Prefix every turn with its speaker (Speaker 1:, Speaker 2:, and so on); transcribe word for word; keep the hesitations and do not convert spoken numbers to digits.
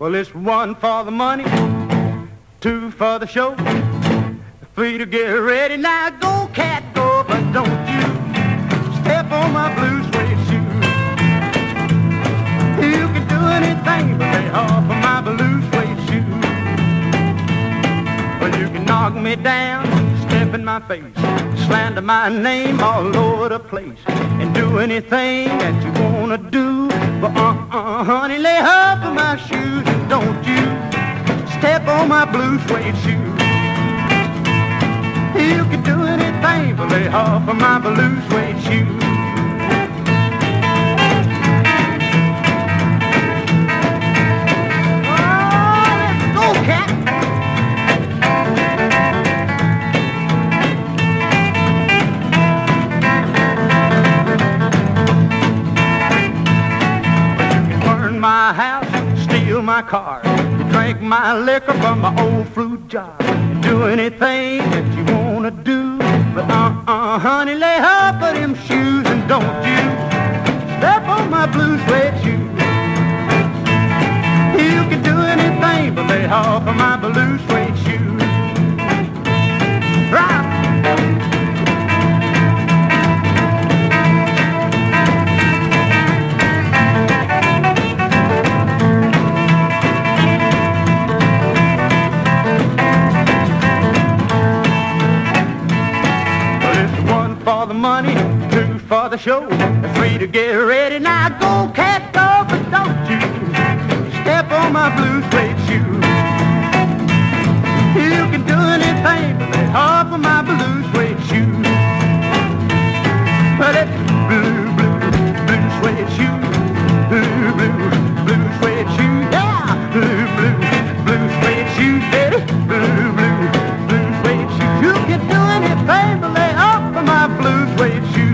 Speaker 1: Well, it's one for the money, two for the show, three to get ready. Now go, cat, go, but don't you step on my blue suede shoe. You can do anything but lay off of my blue suede shoe. Well, you can knock me down, step in my face, slander my name all over the place, and do anything that you wanna do. But uh-uh, honey, lay off of my shoes, and don't you step on my blue suede shoe. You can do anything but lay off of my blue suede shoe. Oh, let's go, cat. My house, steal my car, you drink my liquor from my old fruit jar. You do anything that you wanna do, but uh-uh, honey, lay off of them shoes, and don't you step on my blue suede shoe. You can do anything but lay off of my blue suede shoe. Right. For the money, two for the show, three to get ready. Now go, cat, go, but don't you step on my blue suede shoe. You can do anything but lay off of my blue suede shoe. But it's blue, blue, blue suede shoe, blue, blue, blue suede shoe, yeah, blue, blue, blue suede shoe, baby, blue, blue, blue suede shoe. You can do anything but lay off of my blue suede shoe.